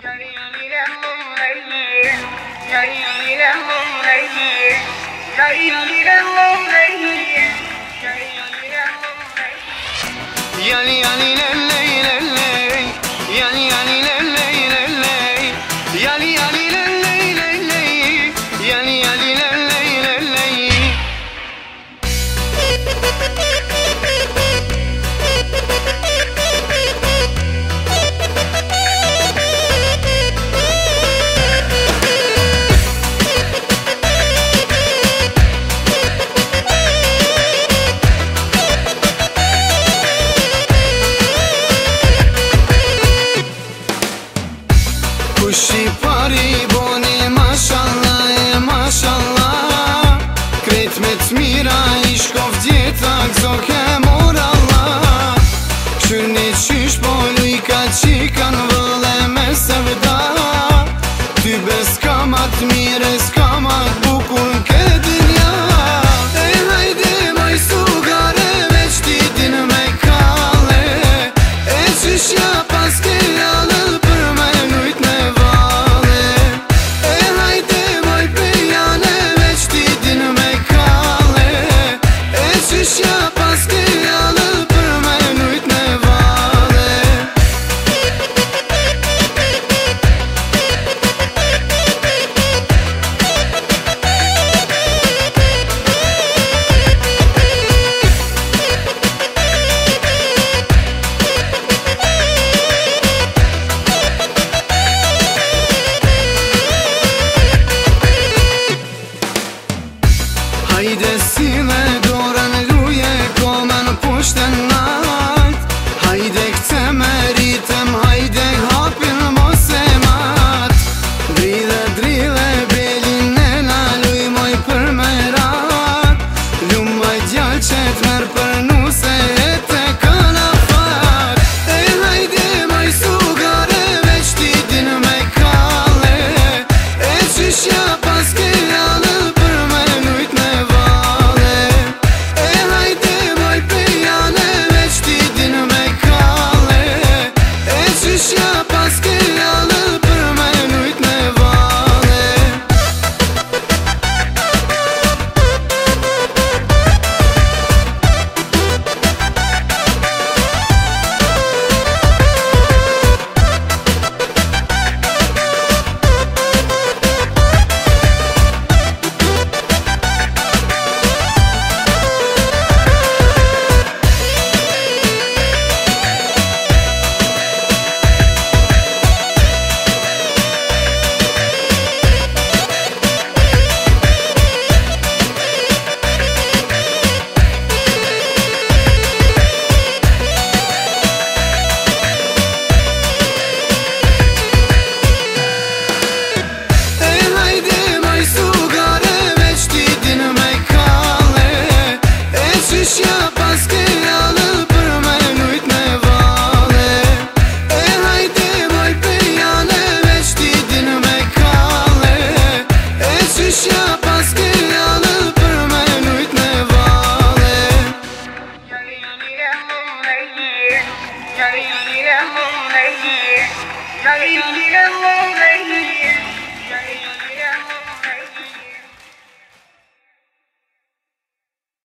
Kushi pari boni mashallah e mashallah. Krejt me t'mira i shkof djeta këzo ke mor Allah. Këshyrni qysh po lujka qika në vëlle me sevda. Ty bez kamat mire s'kamat bukur ke dinja. E hajde maj sugare veç ti din me kale. E qyshja pas ke